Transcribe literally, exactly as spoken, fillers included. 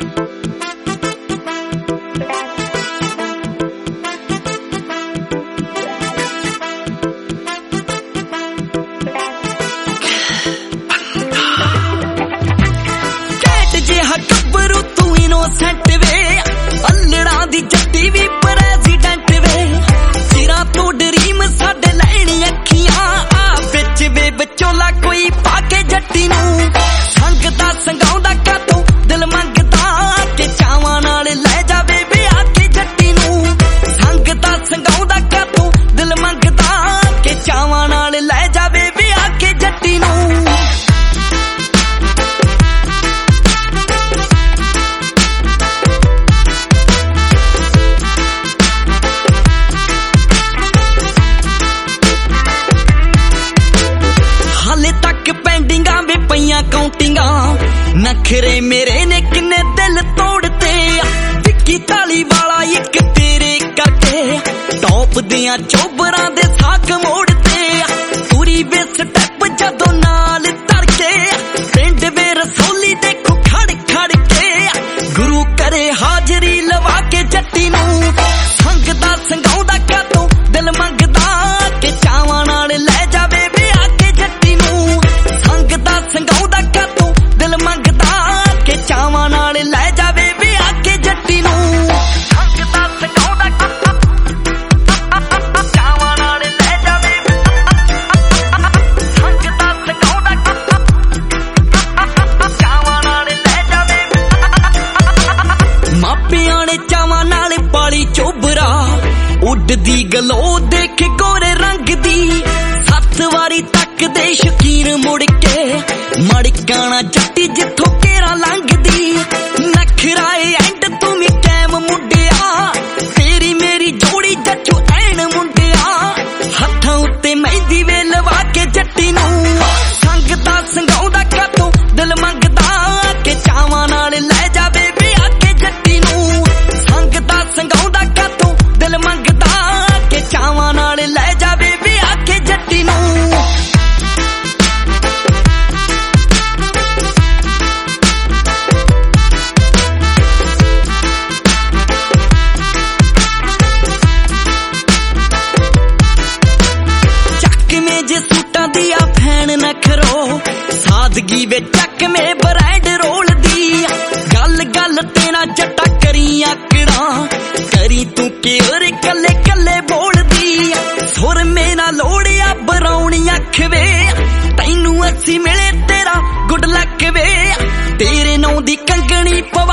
innocent वे अल्लड़ा दी जट्टी भी president वे सिरा तो ड्रीम साडे लैनी अखियां आ बिच वे विचोला कोई पाके जट्टी नू संगदा संगाउंदा कातों दिल मंगदा के चावां नाल लै जावे वे आके जट्टी नू संगदा संगाउंदा कातों दिल मंगदा के चावां नाल लै जावे वे आके जट्टी नू काउंटिंगा नखरे मेरे ने किन्ने दिल तोड़ते टिक्की ताली वाला एक तेरे करके टॉप दिया चोबरा दे साक मोड़ते पूरी वे स्टेप जदों नाल तरके पिंड वे रसोली देखो खड़ खड़ के गुरु करे हाजरी लवा के जट्टी नू संगदा संगाउंदा कातों दिल मंगदा के चावां नाल लै जावे वे आके जट्टी नू संगदा संगाउंदा कातों दिल मंगदा के चावां नाल लै जावे वे आके जट्टी नू संगदा संगाउंदा चावां नाल लै जावे संगदा संगाउंदा चावां नाल लै जावे मापियां ने चावां नाल पाली चोबरा उड़दी गलो देख गोरे रंग दी सत्त वारी तक दे शकीर मुड़ के मड़काना जट्टी जिथों केरा लंघदी नखराए एंड तू मी कैम मुंडिया तेरी मेरी जोड़ी जच्चू ऐन मुंडिया हत्थां उत्ते मेहंदी वे लवा के जट्टी नू संगदा संगाउंदा कातों दिल मंगदा के चावां नाल लै जावे वे आके जट्टी नू संगदा संगाउंदा कातों दिल मंगदा के चावां नाल लै जावे वे आके जट्टी नू सादगी वे चक में ब्रांड रोल दी गल गल तेरा जट्टा करी आकड़ा करी तू केयर कले कले बोल दी सुर मेरा लोड़िया बरौनी अख वे तैनू अस्सी मिले तेरा गुड लक वे तेरे नौ दी कंगनी पवा